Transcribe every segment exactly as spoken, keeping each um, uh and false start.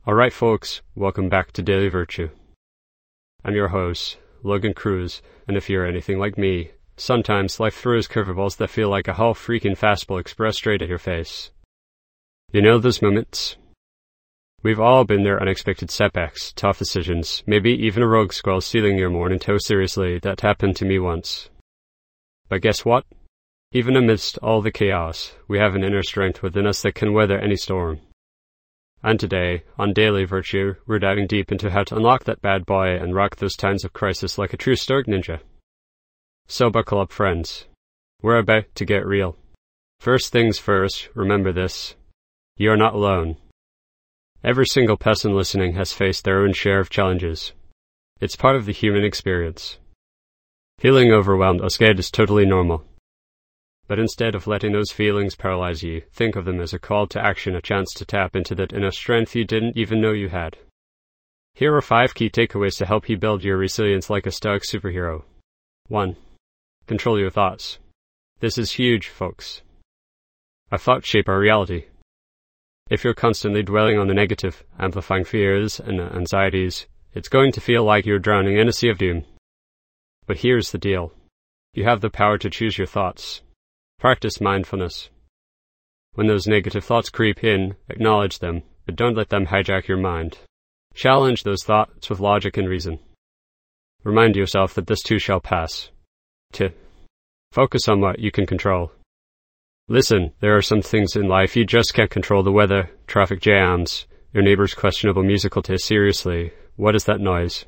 Alright folks, welcome back to Daily Virtue. I'm your host, Logan Cruz, and if you're anything like me, sometimes life throws curveballs that feel like a whole freaking fastball expressed straight at your face. You know those moments? We've all been there, unexpected setbacks, tough decisions, maybe even a rogue squirrel stealing your morning toast. Seriously, that happened to me once. But guess what? Even amidst all the chaos, we have an inner strength within us that can weather any storm. And today, on Daily Virtue, we're diving deep into how to unlock that bad boy and rock those times of crisis like a true stoic ninja. So buckle up, friends. We're about to get real. First things first, remember this. You are not alone. Every single person listening has faced their own share of challenges. It's part of the human experience. Feeling overwhelmed or scared is totally normal. But instead of letting those feelings paralyze you, think of them as a call to action, a chance to tap into that inner strength you didn't even know you had. Here are five key takeaways to help you build your resilience like a stoic superhero. one. Control your thoughts. This is huge, folks. Our thoughts shape our reality. If you're constantly dwelling on the negative, amplifying fears and anxieties, it's going to feel like you're drowning in a sea of doom. But here's the deal. You have the power to choose your thoughts. Practice mindfulness. When those negative thoughts creep in, acknowledge them, but don't let them hijack your mind. Challenge those thoughts with logic and reason. Remind yourself that this too shall pass. two. Focus on what you can control. Listen, there are some things in life you just can't control: the weather, traffic jams, your neighbor's questionable musical taste. Seriously, what is that noise?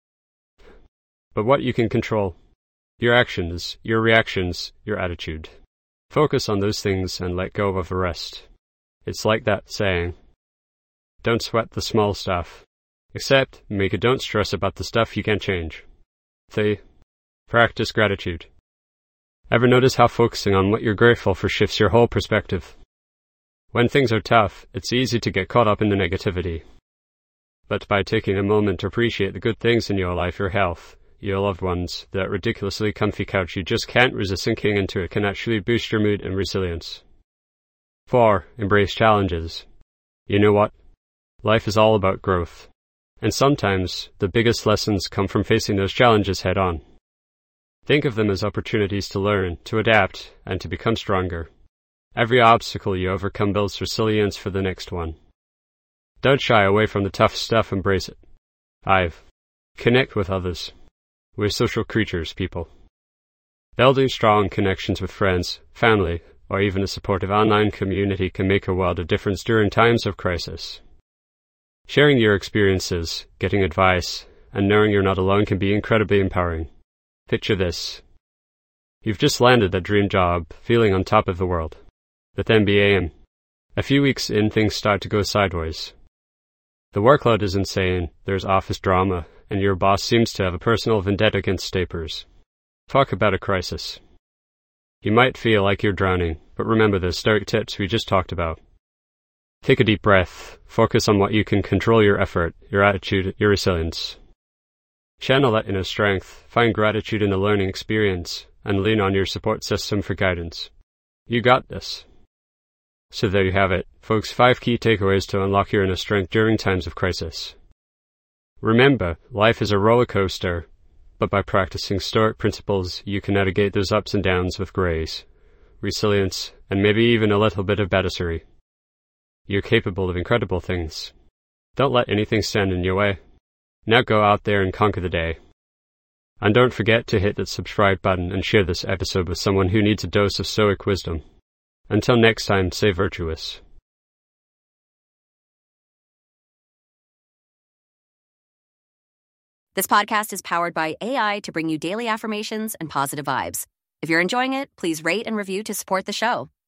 But what you can control: your actions, your reactions, your attitude. Focus on those things and let go of the rest. It's like that saying, don't sweat the small stuff. Except, make it don't stress about the stuff you can't change. three. Practice gratitude. Ever notice how focusing on what you're grateful for shifts your whole perspective? When things are tough, it's easy to get caught up in the negativity. But by taking a moment to appreciate the good things in your life, your health, your loved ones, that ridiculously comfy couch you just can't resist sinking into, it can actually boost your mood and resilience. four. Embrace challenges. You know what? Life is all about growth. And sometimes, the biggest lessons come from facing those challenges head on. Think of them as opportunities to learn, to adapt, and to become stronger. Every obstacle you overcome builds resilience for the next one. Don't shy away from the tough stuff, embrace it. five. Connect with others. We're social creatures, people. Building strong connections with friends, family, or even a supportive online community can make a world of difference during times of crisis. Sharing your experiences, getting advice, and knowing you're not alone can be incredibly empowering. Picture this. You've just landed that dream job, feeling on top of the world. But then bam. A few weeks in, things start to go sideways. The workload is insane, there's office drama, and your boss seems to have a personal vendetta against Stapers. Talk about a crisis. You might feel like you're drowning, but remember the stoic tips we just talked about. Take a deep breath, focus on what you can control: your effort, your attitude, your resilience. Channel that inner strength, find gratitude in the learning experience, and lean on your support system for guidance. You got this. So there you have it, folks, five key takeaways to unlock your inner strength during times of crisis. Remember, life is a roller coaster, but by practicing stoic principles, you can navigate those ups and downs with grace, resilience, and maybe even a little bit of badassery. You're capable of incredible things. Don't let anything stand in your way. Now go out there and conquer the day. And don't forget to hit that subscribe button and share this episode with someone who needs a dose of stoic wisdom. Until next time, stay virtuous. This podcast is powered by A I to bring you daily affirmations and positive vibes. If you're enjoying it, please rate and review to support the show.